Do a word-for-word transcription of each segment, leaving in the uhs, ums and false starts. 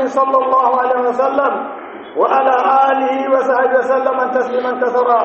صلى الله عليه وسلم وعلى آله وصحبه وسلم تسليما كثيرا.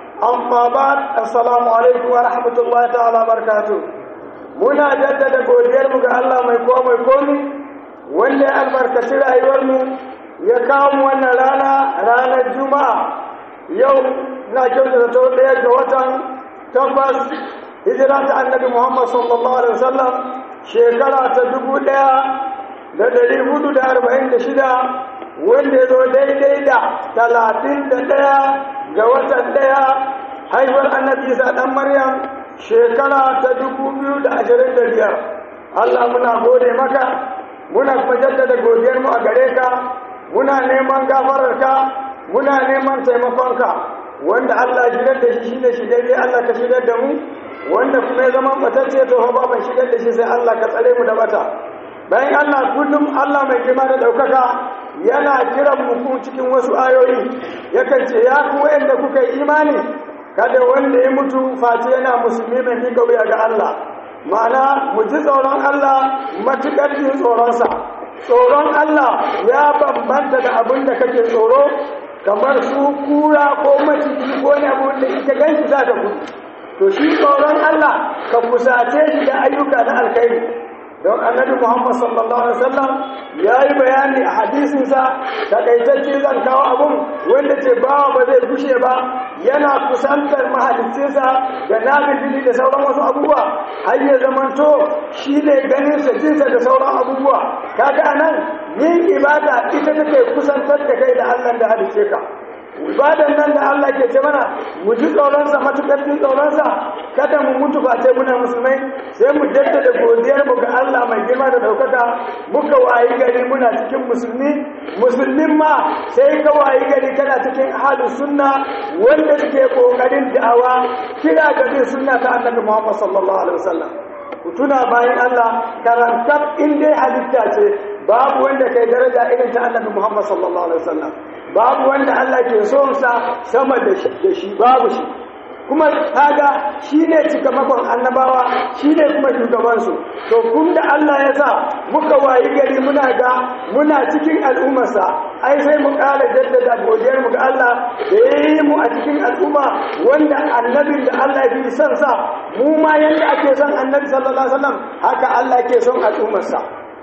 أما بعد السلام عليكم ورحمة الله تعالى وبركاته. muna jaddada godiyarmu ga Allah mai kowa mai komi wanda ya albarkaci rayuwarmu ya kawo mu wannan rana ranar juma'a yau na kyautata ta ɗaya ga watan tabbas hijira ta annabi Muhammad sallallahu alaihi wasallam shekara ta dubu ɗaya da ɗari hudu da arba'in da shida wanda ya zo daidai da talatin da ɗaya ga watan ɗaya haihuwar annabi Isa ɗan Maryam shekara ta dubu biyu da ashirin da biyar. Allah muna gode maka, muna kuma jaddada godiyarmu a gare ka, muna neman gafararka, muna neman taimakonka, wanda Allah shigar da shi shine shigarye Allah ka shigar da mu, wanda kuma ya zama batacce to ba ban shigar da shi sai Allah ka tsare mu da bata. Bayan Allah kullum Allah mai girma da ɗaukaka yana kiran mu cikin wasu ayoyi yakan ce ya ku wayanda kuka yi imani kada wanda ya mutu face yana musulmi mai miƙa wuya ga Allah, ma'ana mu ji tsoron Allah matuƙar jin tsoronsa. Tsoron Allah ya bambanta da abin da kake tsoro kamar su kura ko maciji ko ne abu da ita ganshi za ta gudu. To shi tsoron Allah ka kusace shi da ayyuka na alkhairi. Don annabi Muhammad sallallahu alaihi wasallam ya yi bayani a hadisinsa takaitacce zan kawo abun wanda ce bawa ba zai gushe ba yana kusantar mahaliccinsa da nafili da sauran wasu abubuwa har ya zamanto shi ne ganinsa jinsa da sauran abubuwa. Kaga anan yin ibada ita take kusantar da kai da Allah da halicce ka. Ibadan nan da Allah ke ce mana mu ji tsoronsa matuƙar jin tsoronsa kada mu mutu ba sai muna musulmai sai mu jaddada godiyar mu ga Allah mai girma da ɗaukaka muka wayi gari muna cikin musulmi musulmin ma sai ka wayi gari kana cikin ahlus sunna wanda suke kokarin da'awa kira ga bin sunna ta Annabi Muhammad sallallahu alaihi wasallam. Ku tuna bayan Allah karantar in dai halitta ce babu wanda kai daraja irin ta Annabi Muhammad sallallahu alaihi wasallam. Babu wanda Allah ke son sa sama da shi babu shi, kuma kaga shine cikamakon annabawa shine kuma shugaban su. To kun da Allah ya sa muka wayi gari muna ga muna cikin al'ummarsa ai sai mu ƙara jaddada godiyar mu ga Allah da yayi mu a cikin al'umma wanda annabin da Allah ya fi son sa mu ma yanda ake son annabi sallallahu alaihi wasallam haka Allah ke son al'ummarsa.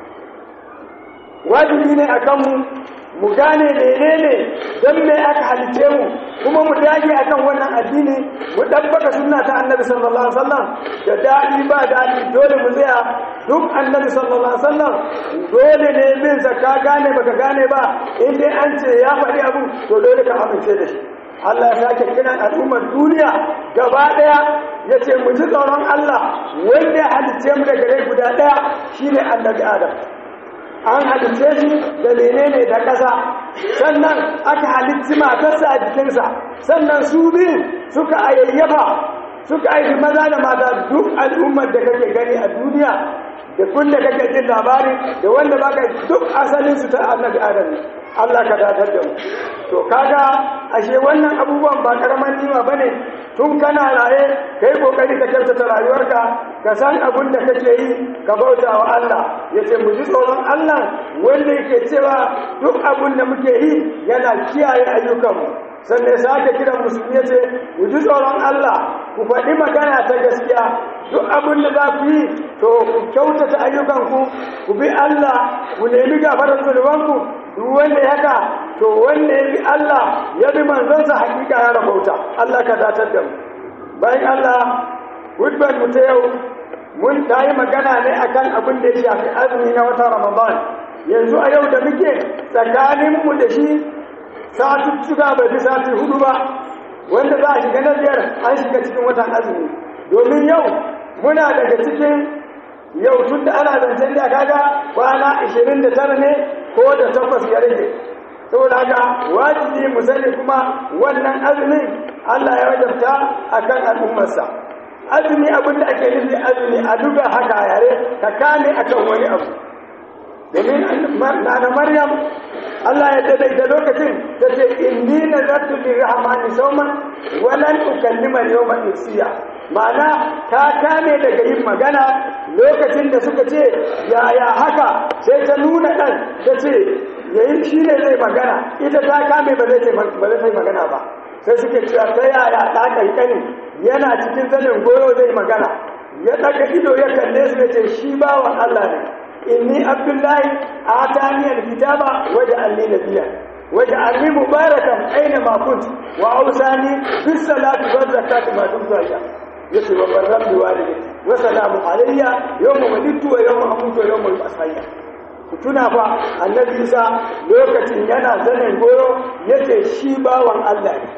Wajibi ne akan mu mu gane menene don me aka halice mu kuma mu dage akan wannan addini mu dabbaka sunna ta annabi sallallahu alaihi wasallam da dadi ba dadi dole mu tsaya duk annabi sallallahu alaihi wasallam dole ne bin zakka gane baka gane ba in dai an ce ya faɗi abu to dole ka amince da shi. Allah ya sake kiran al'ummar duniya gaba daya yace mu ji tsoron Allah wanda ya halice mu daga rai guda daya shine annabi Adam. An halitta shi da menene da ƙasa sannan aka halitta matarsa a jikinsa sannan su biyu suka ayayyafa suka aifi maza da mata. Duk al'ummar da kake gani a duniya da kulle kake jin labari da wanda baka duk asalin su ta annabi Adam. Allah ka datar da mu. To kaga ashe wannan abubuwan ba karaman nima bane tun kana raye kai kokari ka kyautata rayuwarka ka san abin da kake yi ka bauta wa Allah. Yace mu ji tsoron Allah wanda yake cewa duk abin da muke yi yana kiyaye ayyukanmu. Sannan sake kiran musulmi yace mu ji tsoron Allah ku faɗi magana ta gaskiya duk abin da za ku yi to ku kyautata ayyukanku ku bi Allah ku nemi gafarar zunubanku. Duk wanda ya haka to wanda ya bi Allah ya bi manzonsa hakika ya rabauta. Allah ka datar da mu. Bayan Allah hudbar mu ta yau mun ta yi magana ne akan abin da ya shafi azumi na watan Ramadan. Yanzu a yau da muke tsakaninmu da shi satuttuka bai fi sati hudu ba wanda za a shiga na biyar an shiga cikin watan azumi. Domin yau muna daga cikin yau tun da ana zancen da kaga kwana ashirin da tara ne ko da takwas ya rage. Saboda haka wajibi mu sani kuma wannan azumin Allah ya wajabta akan al'ummarsa. Azumi abin da ake nufi azumi a duka haka a yare ka kame akan wani abu. Domin na Maryam Allah ya daidaita lokacin ta ce inni nazartu lirrahmani sawman walan ukallima al-yawma insiya. Ma'ana ta kame daga yin magana lokacin da suka ce yaya haka sai ta nuna ɗan ta ce yayin shi ne zai magana ita ta kame ba zai ba zai magana ba sai suke cewa ta yaya ta kankani yana cikin zanin goyo zai magana ya daga ido ya kalle su yace shi bawan Allah ne inni abdullahi atani alkitaba waja'alni nabiyya waja'alni mubarakan aina ma kunt wa awsani bis salati waz zakati ma dumtu hayya yace wa barram bi walidati wa salamu alayya yawma walittu wa yawma amutu wa yawma yub'athayya tuna fa annabi Isa lokacin yana zanen goyo yace shi bawan Allah ne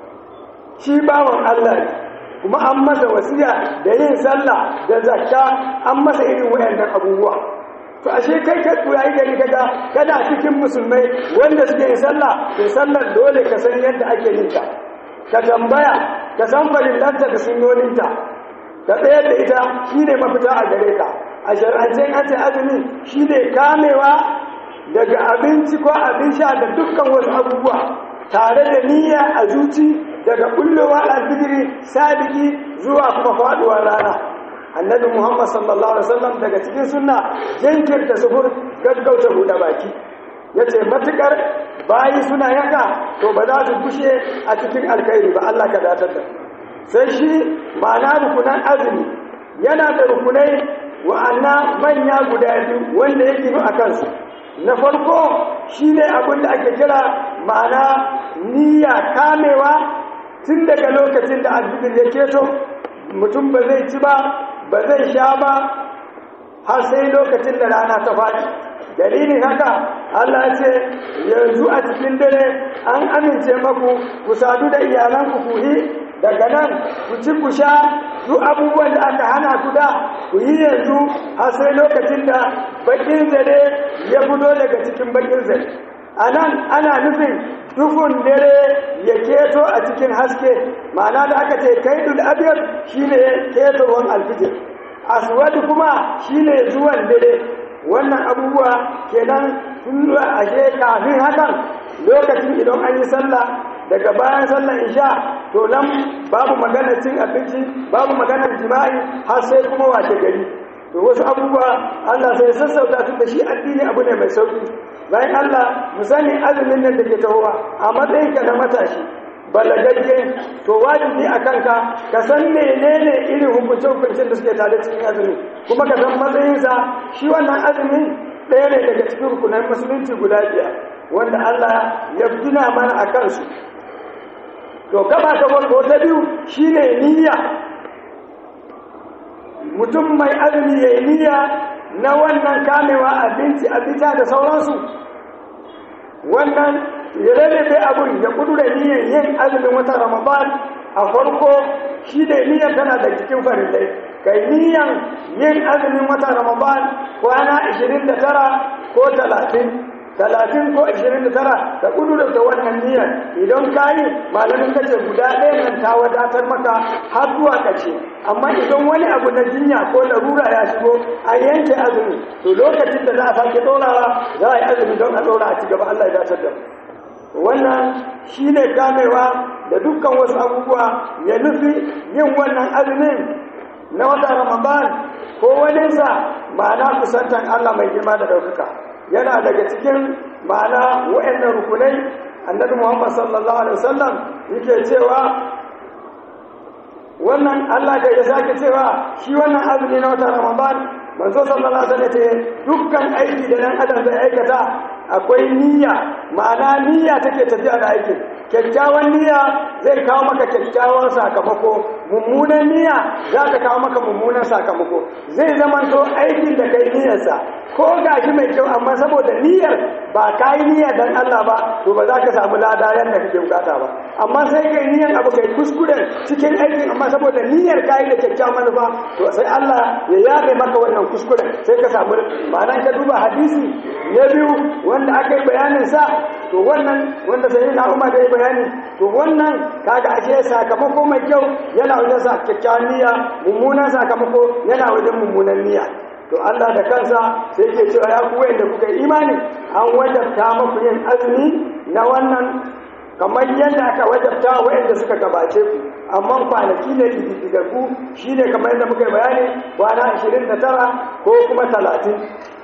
shi bawan Allah ne kuma an masa wasiya da yin sallah da zakka an masa irin wayannan abubuwa to ashe kai ka koyi gari kaga kana cikin musulmai wanda suke yin sallah to sallar dole ka san yadda ake yin ta ka tambaya ka san farillanta da sunnoninta ka tsayar da ita shine mafita a gare ka a shar'ance an ce azumi shine kamewa daga abinci ko abin sha da dukkan wasu abubuwa tare da niyya a zuci daga kullowa alfijiri sadiki zuwa kuma faduwar rana annabi Muhammad sallallahu alaihi wasallam daga cikin sunna jinkirta sufur gaggauta buɗe baki yace matukar bayi suna yanka to ba za su bushe a cikin alkhairi ba Allah ka datar da sai shi ma'ana rukunan azumi yana da rukunai wa'anna manya guda biyu wanda yake nu akan su na farko shine abin da ake kira ma'ana niyya kamewa tun daga lokacin da alfijir ya keto mutum ba zai ci ba ba zai sha ba har sai lokacin da rana ta faɗi dalilin haka Allah ya ce yanzu a cikin dare an amince maku ku sadu da iyalanku ku yi daga nan ku ci ku sha duk abubuwan da aka hana ku da ku yi yanzu har sai lokacin da bakin zare ya fito daga cikin bakin zare a nan ana nufin dufun dare ya keto a cikin haske ma'ana da aka ce kaidul abyad shine ketowar alfijir aswad kuma shine zuwan dare wannan abubuwa kenan tun ashe kafin hakan lokacin idan an yi sallah daga bayan sallar isha to nan babu maganar cin abinci babu maganar jima'i har sai kuma wace gari to wasu abubuwa Allah sai sassauta su da shi addini abu ne mai sauki bayan Allah mu sani azumin nan da ke tahowa a matsayin ka na matashi balagagge to wajibi a kanka ka san menene irin hukunce-hukuncen da suke tare cikin azumi kuma ka san matsayinsa shi wannan azumin ɗaya ne daga cikin rukunan musulunci guda biyar wanda Allah ya gina mana a kansu to gaba ta farko ta biyu shine niyya mutum mai azumi ya yi niyya na wannan kamewa abinci abita da sauransu wannan ya rarrabe abun ya kudura niyyar yin azumin watan ramadan a farko shi da niyyar tana da cikin farillai kai niyyar yin azumin watan ramadan kwana ashirin da tara ko talatin talatin ko ashirin da tara da kudura da wannan niyyar idan ka yi malamin kace guda ɗaya nan ta wadatar maka har zuwa ƙarshe amma idan wani abu na jinya ko larura ya shigo a yanke azumi to lokacin da za a sake ɗorawa za a yi azumi don a ɗora a ci gaba Allah ya dace da wannan shi ne kamewa da dukkan wasu abubuwa ya nufi yin wannan azumin na wata ramadan ko waninsa ma'ana kusantan Allah mai girma da ɗaukaka yana daga cikin ma'ana wa'annan rukunai annabi Muhammad sallallahu alaihi wasallam yake cewa wannan Allah ga ya sake cewa shi wannan azumi na wata ramadan manzo sallallahu alaihi wasallam ce dukkan aiki da nan adam zai aikata akwai niyya ma'ana niyya take tafiya da aikin kyakkyawan niyya zai kawo maka kyakkyawan sakamako mummunan niyya za ta kawo maka mummunan sakamako zai zama to aikin da kai niyyarsa ko gashi mai kyau amma saboda niyyar ba kai niyya dan Allah ba to ba za ka samu lada yanda kake bukata ba amma sai kai niyyar abu kai kuskure cikin aikin amma saboda niyyar kai da kyakkyawan manufa to sai Allah ya yabe maka wannan kuskure sai ka samu ma'ana ka duba hadisi na biyu wanda aka yi bayanin sa to wannan wanda sai na Umar da bayani to wannan kaga ashe sakamako mai kyau yana wajen sa kyakkyawan niyya mummunan sakamako yana wajen mummunan niyya to Allah da kansa sai yake cewa ya ku wanda kuka imani an wajabta muku yin azumi na wannan kamar yadda aka wajabta wa'anda suka gabace ku amma kwanaki ne ku shine kamar yadda muka bayani kwana ashirin da tara ko kuma talatin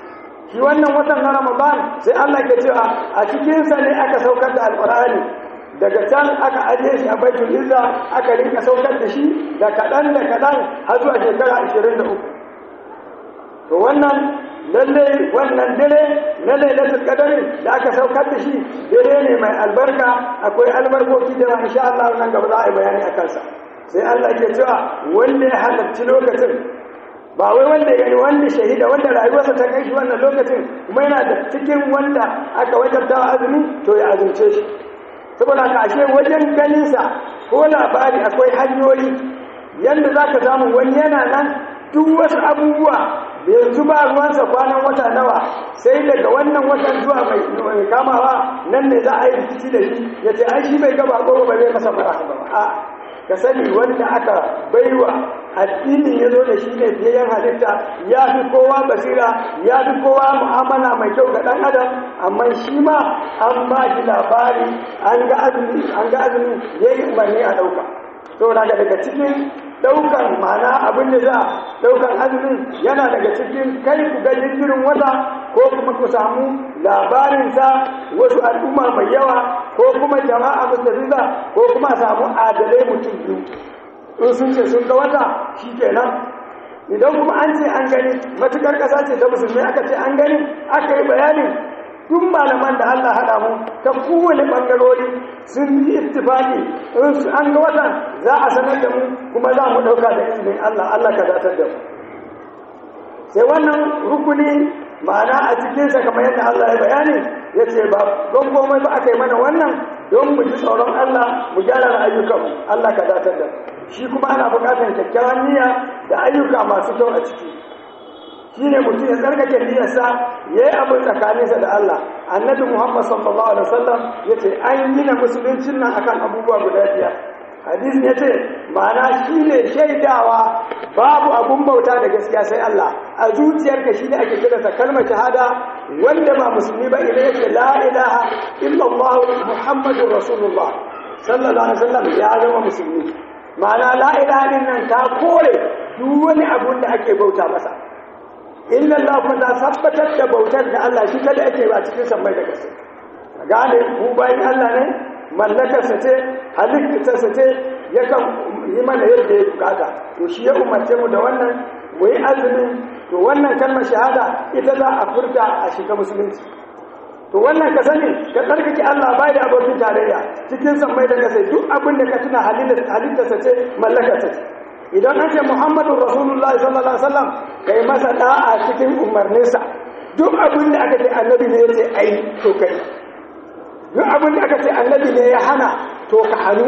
shi wannan watan na Ramadan sai Allah ke cewa a cikin sa ne aka saukar da alqur'ani daga can aka aje shi a baitul izza aka rinka saukar da shi da kadan da kadan har zuwa shekara ashirin da uku to wannan lalle wannan dare na lailatul qadr da aka saukar da shi dare ne mai albarka akwai albarkoki da insha Allah nan gaba za a yi bayani akan sa sai Allah ke cewa wanda ya halarci lokacin ba wai wanda ya gani wanda shahida wanda rayuwarsa ta kai shi wannan lokacin kuma yana da cikin wanda aka wajabta azumi to ya azumce shi saboda ka ashe wajen ganin sa ko labari akwai hanyoyi yanda zaka samu wani yana nan duk wasu abubuwa yanzu ba ruwansa kwanan wata nawa sai daga wannan watan zuwa mai kamawa nan ne za a yi rikici da shi ya ce ai shi bai gaba ko ba zai masa fara ba a ka sani wanda aka baiwa addinin ya zo da shi ne biyayyen halitta ya fi kowa basira ya fi kowa mu'amala mai kyau ga ɗan adam amma shi ma an ba shi labari an ga azumi an ga azumi ya yi umarni a ɗauka to daga daga cikin ɗaukan mana abin da za ɗaukan azumin yana daga cikin kai ku ga jinjirin wata ko kuma ku samu labarinsa wasu al'umma mai yawa ko kuma jama'a mustafiza ko kuma samu adalai mutum biyu in sun ce sun ga wata shi kenan idan kuma an ce an gani matukar ƙasa ce ta musulmi aka ce an gani aka yi bayanin duk malaman da Allah haɗa mu ta kowane ɓangarori sun yi ittifaki in an ga watan za a sanar da mu kuma za mu ɗauka da izinin Allah Allah ka datar da mu sai wannan rukuni ma'ana a cikinsa kamar yadda Allah ya bayani ya ce ba don komai ba aka yi mana wannan don mu ji tsoron Allah mu gyara ayyukanmu Allah ka datar da mu shi kuma ana buƙatar kyakkyawan niyya da ayyuka masu kyau a ciki shi ne mutum ya tsarkake niyyarsa ya yi abin tsakaninsa da Allah annabi Muhammad sallallahu alaihi wasallam ya ce an gina musuluncin nan akan abubuwa guda biyar hadisi ya ce ma'ana shi ne shaidawa babu abun bauta da gaskiya sai Allah a zuciyarka shi ne ake kiransa kalmar shahada wanda ba musulmi ba idan yake la ilaha illallah muhammadur rasulullah sallallahu alaihi wasallam ya zama musulmi ma'ana la ilaha nan ta kore duk wani abun da ake bauta masa illa Allah kuma ta tabbatar da bautar da Allah shi kada ake ba cikin sammai da ƙasa gane mu bayan Allah ne mallakarsa ce halittarsa ce yakan yi mana yadda ya bukata to shi ya umarce mu da wannan mu yi azumi to wannan kalmar shahada ita za a furta a shiga musulunci to wannan ka sani ka tsarkake Allah bai da abokin tarayya cikin sammai da ƙasa duk abin da ka tuna halittarsa ce mallakarsa ce idan an ce Muhammadun Rasulullahi sallallahu alaihi wasallam kai masa da'a cikin umarninsa duk abin da aka ce annabi ne ya ce ai to kai duk abin da aka ce annabi ne ya hana to ka hannu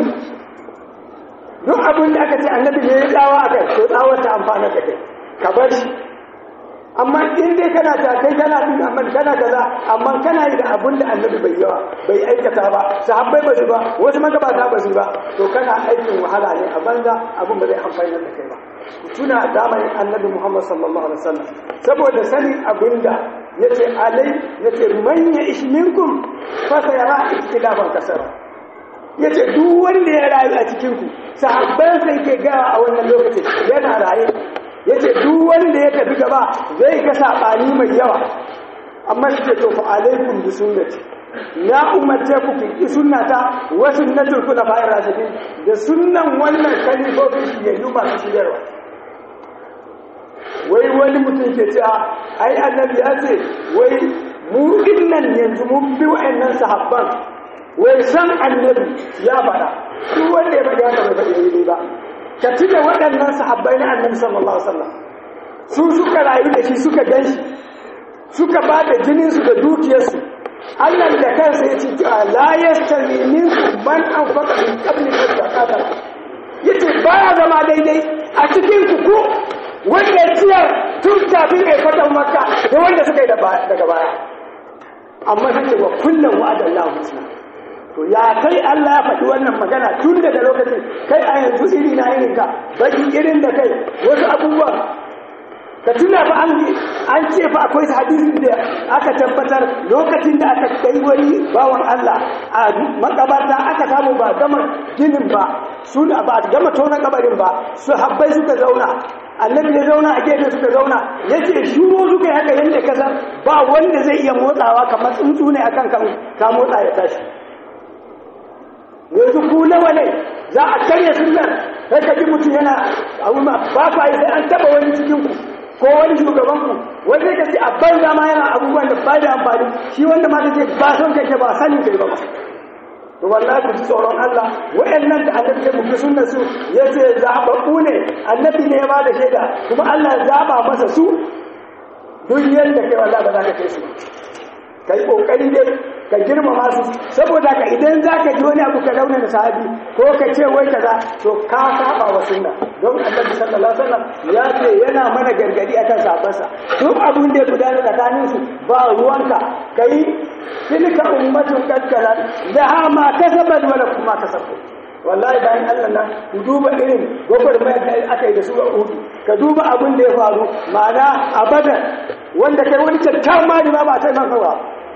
duk abin da aka ce annabi ne ya tsawa a kai to tsawar ta amfana da kai ka bar shi amma in dai kana ta kai kana bin amma kana kaza amma kana yi da abin da annabi bai yawa bai aikata ba sahabbai ba su ba wasu magabata ba su ba to kana aikin wahala ne a banza abin ba zai amfani da kai ba tuna zamanin annabi Muhammad sallallahu alaihi wasallam saboda sanin abinda yace alai yace man ya ishminkum fa sayara ikhtilafan kasara yace duk wanda ya rayu a cikin ku sahabban sai ke ga a wannan lokacin yana raye yace duk wanda ya tafi gaba zai ga sabani mai yawa amma shi to fa alaikum bi sunnati ya umarce ku ki sunnata wa sunnatul khulafa'ir rashidin da sunnan wannan kalifofin shi ya yi masu shigarwa wai wani mutum ke cewa ai annabi ya ce wai mu dinnan yanzu mun bi wa'annan sahabban wai san annabi ya fada duk wanda ya faɗi haka bai faɗi ne ba ka tuna waɗannan sahabbai na annabi sallallahu alaihi wasallam su suka rayu da shi suka ganshi suka ba da jinin su da dukiyarsu Allah da kansa ya ce la yastawi minkum man anfaqa min qabli al-qatl yace baya zama daidai a cikin ku ko wanda ya ciyar tun kafin a fatan makka da wanda suka yi daga baya amma sai wa kullum wa'adan Allah husna to ya kai Allah ya faɗi wannan magana tun daga lokacin kai a yanzu iri na irin ka baki irin da kai wasu abubuwan ka tuna fa an an ce fa akwai hadisin da aka tabbatar lokacin da aka kai wani bawan Allah a makabarta aka samu ba gama ginin ba su ba gama tona kabarin ba su habbai suka zauna annabi ya zauna a gefe suka zauna yace shuru suka yi haka yanda kasan ba wanda zai iya motsawa kamar tsuntsu ne akan kan ka motsa ya tashi yanzu ku nawa ne za a karya sunnar sai ka ji mutum yana abu ma ba ku yi sai an taba wani cikin ku ko wani shugaban ku wanda ka ce a banza ma yana abubuwan da ba da amfani shi wanda ma take ba son kake ba sanin kai ba to wallahi ku ji tsoron Allah wayannan da annabi ya muku sunnar su yace zababbu ne annabi ne ya ba da shaida kuma Allah ya zaba masa su duk yanda kai wallahi ba za ka kai su kai kokari dai ka girmama su saboda ka idan zaka ji wani abu ka launa da sahabi ko ka ce wai kaza to ka saba wa sunna don Annabi sallallahu alaihi wasallam ya ce yana mana gargadi akan sahabbansa duk abun da ya gudana tsakanin su ba ruwanka kai tilka ummatun qad kalat laha ma kasabat wa lakum ma kasabtum wallahi bayan Allah nan ku duba irin gwagwarmayar da aka yi da su a Uhud ka duba abin da ya faru ma'ana a Badar wanda kai wani kyakkyawan mali ma ba a sai man kawa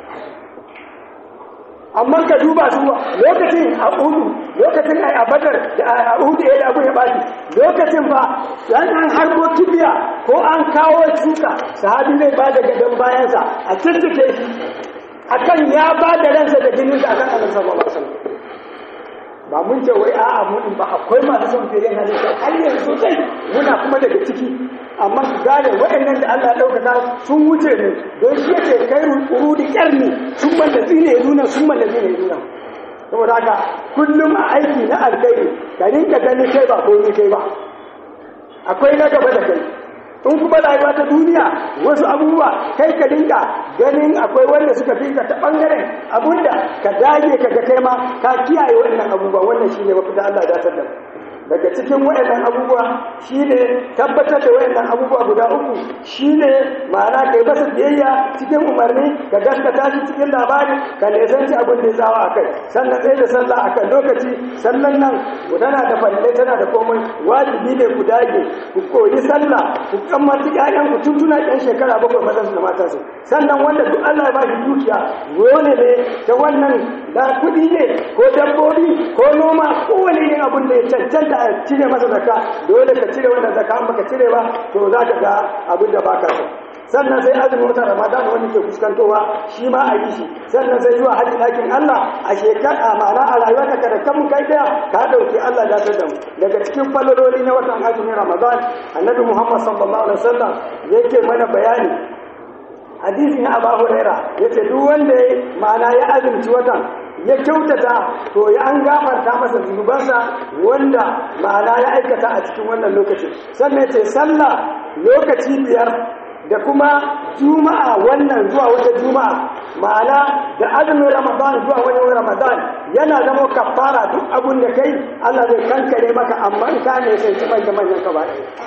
amma ka duba su lokacin a Uhud lokacin ai a Badar da a Uhud ya abu ya baki lokacin ba dan an harbo kibiya ko an kawo shuka sahabi zai ba da gadan bayansa a cikin shi akan ya ba da ransa da jinin sa akan Annabi sallallahu alaihi wasallam ba mun ce wai a'a mun ba akwai masu son fiye halitta har yanzu sosai muna kuma daga ciki amma su gane waɗannan da Allah ɗaukaka sun wuce ne don shi yake kai urudi ƙarni sun mallazi ne nuna sun mallazi ne nuna saboda haka kullum a aiki na alkhairi ka rinka ganin kai ba ko ni kai ba akwai na gaba da kai in kuma rayuwa ta duniya wasu abubuwa kai ka dinka ganin akwai wanda suka fi ka ta bangaren abunda ka dage ka ga kai ma ka kiyaye wannan abubuwa wannan shine mafita Allah ya dace da daga cikin wayannan abubuwa shine tabbatar da wayannan abubuwa guda uku shine ma'ana kai masa biyayya cikin umarni ka gaskata shi cikin labari ka nisanci abin da ya tsawa akai sannan sai da sallah akan lokaci sannan nan tana da falle tana da komai wajibi ne ku dage ku koyi sallah ku kammata ƴaƴan ku tun tuna ɗan shekara bakwai mazan su da matan su sannan wanda duk Allah ya ba shi dukiya dole ne ta wannan da kuɗi ne ko dabbobi ko noma kowane yin abin da ya cancanta a cire masa zakka dole ka cire wannan zakka an baka cire ba to za ka ga abin da baka so sannan sai azumin wata ramadan wanda ke fuskantowa shi ma a yi shi sannan sai zuwa hajji ɗakin Allah a shekara ma'ana a rayuwarka kada kan kai daya ka dauki Allah da ta damu daga cikin falaloli na watan azumin ramadan annabi Muhammad sallallahu alaihi wasallam yake mana bayani hadisi na Abu Hurairah yace duk wanda ma'ana ya azumci watan ya kyautata to ya an gafarta masa zunubansa wanda ma'ana ya aikata a cikin wannan lokaci sannan yace sallah lokaci biyar da kuma juma'a wannan zuwa wata juma'a ma'ana da azumin ramadan zuwa wani ramadan yana zama kafara duk abun da kai Allah zai kankare maka amma in ka ne sai kuma da manyan ka ba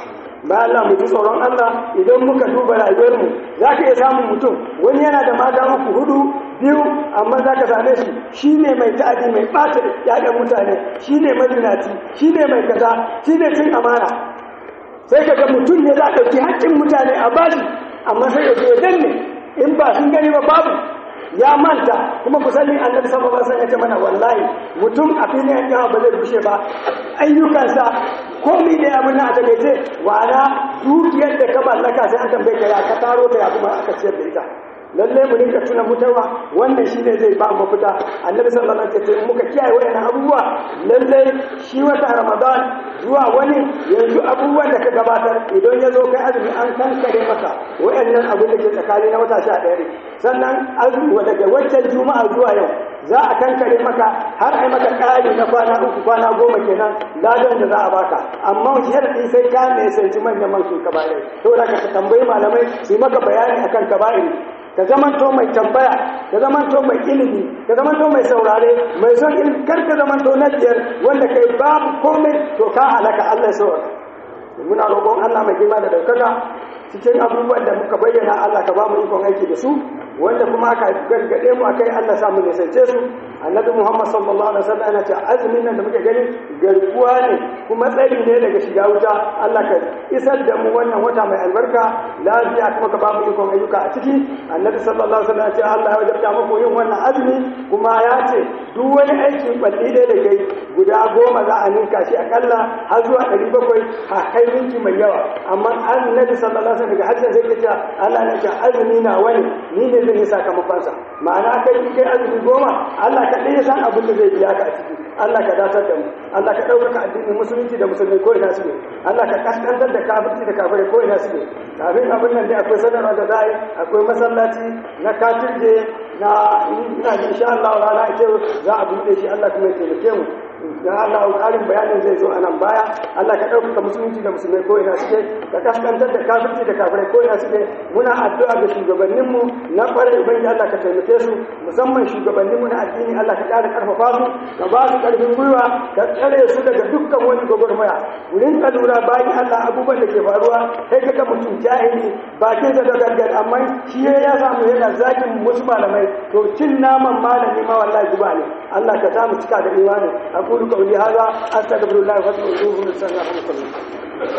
ba Allah mu ji tsoron Allah idan muka duba rayuwar mu zaka iya samun mutum wani yana da mata uku hudu biyu amma zaka same shi shine mai ta'adi mai bata yayan mutane shine mazinaci shine mai kaza shine cin amana sai kaga mutum ne za a dauki haƙƙin mutane a bashi amma sai ya zo danne in ba sun gani ba babu ya manta kuma ku sani annabi sallallahu alaihi wasallam ya ce mana wallahi mutum a filin yawa ba zai bushe ba ayyukansa komai da abin da aka ce wala dukiyar da ka mallaka sai an tambaye ka ya ka taro ta ya kuma aka ciyar da ita lalle mu rinka tuna mutuwa wannan shine zai ba mu fita annabi sallallahu alaihi wasallam muka kiyaye wayannan abubuwa lalle shi wata ramadan zuwa wani yanzu abubuwan da ka gabatar idan ya zo kai azumi an kankare maka wayannan abin da ke tsakani na wata sha ɗaya sannan azumi daga waccan juma'a zuwa yau za a kankare maka har ai maka ƙari na kwana uku kwana goma kenan ladan da za a baka amma sharadi sai ka ne sai manyan manyan kaba'ir saboda ka tambayi malamai su maka bayani akan kaba'ir ka zamanto mai tambaya ka zamanto mai ilimi ka zamanto mai saurare mai son ilimi kar ka zamanto na biyar wanda kai babu komai to ka halaka Allah ya saurara muna roƙon Allah mai girma da daukaka cikin abubuwan da muka bayyana Allah ka ba mu ikon aiki da su wanda kuma aka gargade mu akai Allah samu ne sace su annabi Muhammad sallallahu alaihi wasallam yana cewa azumin nan da muke gani garkuwa ne kuma tsari ne daga shiga wuta Allah ka isar da mu wannan wata mai albarka lafiya kuma ka ba mu ikon ayyuka a ciki annabi sallallahu alaihi wasallam ya ce Allah ya wajabta muku yin wannan azumi kuma ya ce duk wani aikin balli da da kai guda goma za a ninka shi akalla har zuwa ɗari bakwai a kai ninki mai yawa amma annabi sallallahu alaihi wasallam daga hajjin sai ya ce Allah ne ce azumi na wani ni ne zan yi sakamakon sa ma'ana kai kai azumi goma Allah ka ɗaya san abin da zai biya ka a ciki Allah ka datar da mu Allah ka ɗaukaka addinin musulunci da musulmi ko ina suke Allah ka kaskantar da kafirci da kafirai ko ina suke kafin abin nan dai akwai sanarwa da za'a akwai masallaci na kafirje na ina da insha Allah rana ita za a buɗe shi Allah kuma ya taimake mu dan Allah ƙarin bayanin zai zo a nan baya Allah ka ɗaukaka musulunci da musulmai ko ina suke ka kaskantar da kafirci da kafirai ko ina suke muna addu'a ga shugabanninmu na ƙwarai ubangiji Allah ka taimake su musamman shugabanninmu na addini Allah ka ƙara ƙarfafa su ka ba su ƙarfin gwiwa ka tsare su daga dukkan wani gwagwarmaya wurin ka lura bayan Allah abubuwan da ke faruwa kai ka ga mutum jahili bakin sa da gangan amma shi ya samu yana zakin wasu malamai to cin naman malami ma wallahi guba ne Allah ka samu cika da imani أقول قولي هذا أستغفر الله وأتوب إليه.